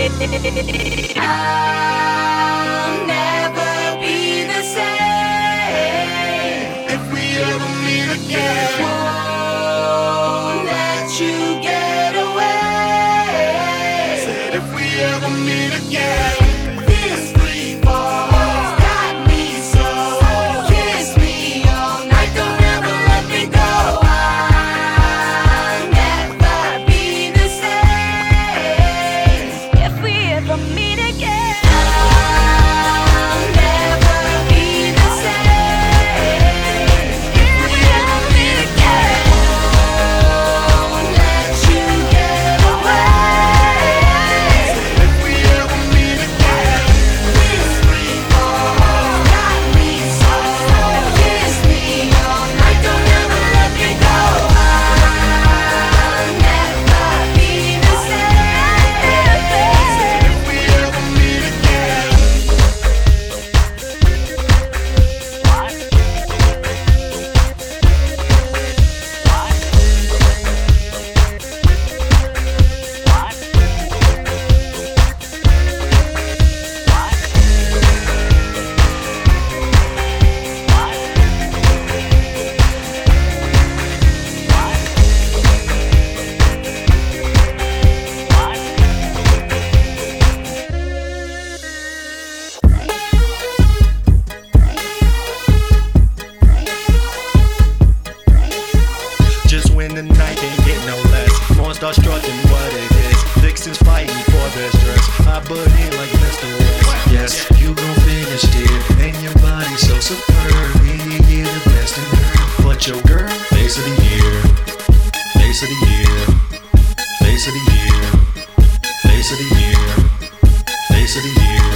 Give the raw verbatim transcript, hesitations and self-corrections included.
I'll never be the same if we ever meet again. Won't let you get away. Said if we ever meet again. This free fall got me so. Kiss me all night, don't ever let me go. I'll never be the same if we ever meet again. I'll never be the same if we ever meet again. Won't let you get away. If we ever meet again. This free fall got me so. Kiss me all night, don't ever let me go. I'll never be the same if we ever meet again. Just when the night ain't get no less, more start strutting what it is. Vixens fighting for their stress. I butt in like Mister West. Yes, you gon' finish, dear. And your body so superb. And you get the best in her. But your girl, face of the year. Face of the year. Face of the year. Face of the year. Face of the year.